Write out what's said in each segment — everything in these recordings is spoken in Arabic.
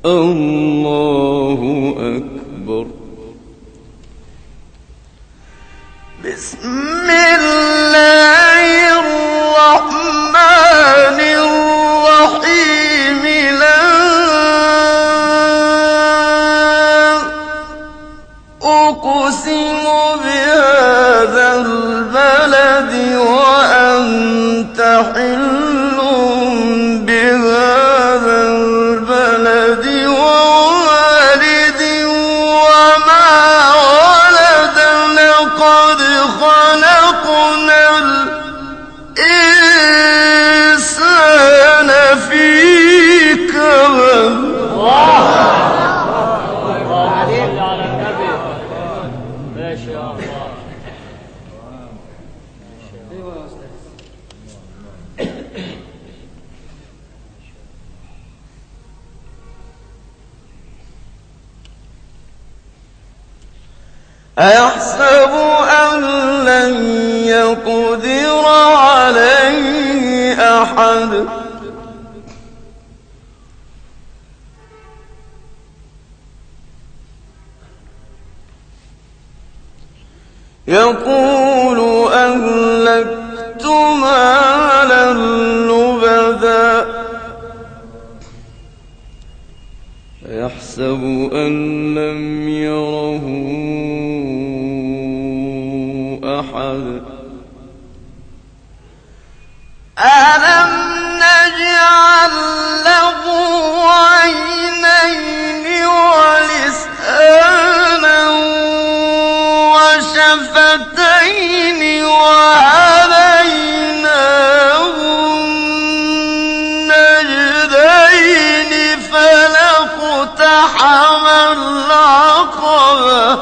الله أكبر. بسم الله الرحمن الرحيم. لا أقسم بهذا البلد وأنت حل بهذا البلد ووالد وما ولد. لقد خلقنا الإنسان في كبد. أيحسب أن لن يقدر عليه أحد. يقول أهلكت مالا لبدا. يحسب أن لم يره أحد. ألم نجعل له عينين ولسانا وشفتين وهديناه النجدين فلاقتحم العقبة.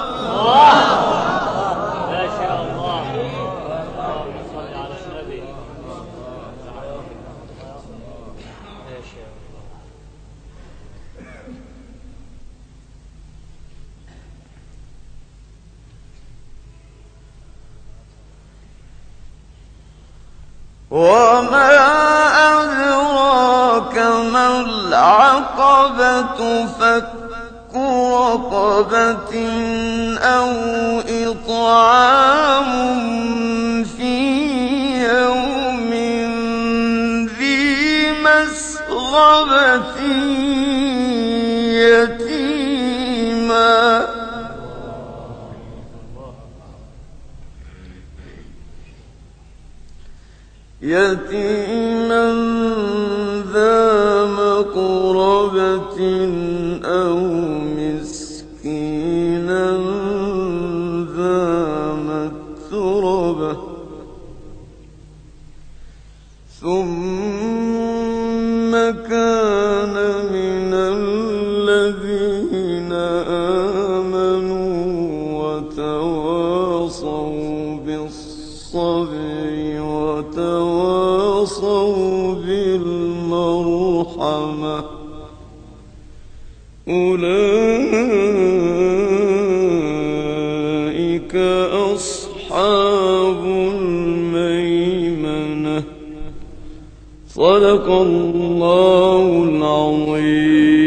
وما أدراك ما العقبة. فك رقبة أو إطعام في يوم ذي مسغبة يتيما ذا مقربة أو مسكينا ذا متربة. ثم كان من الذين آمنوا وتواصوا بالصبر وتواصوا بالمرحمة. أولئك أصحاب الميمنة. صدق الله العظيم.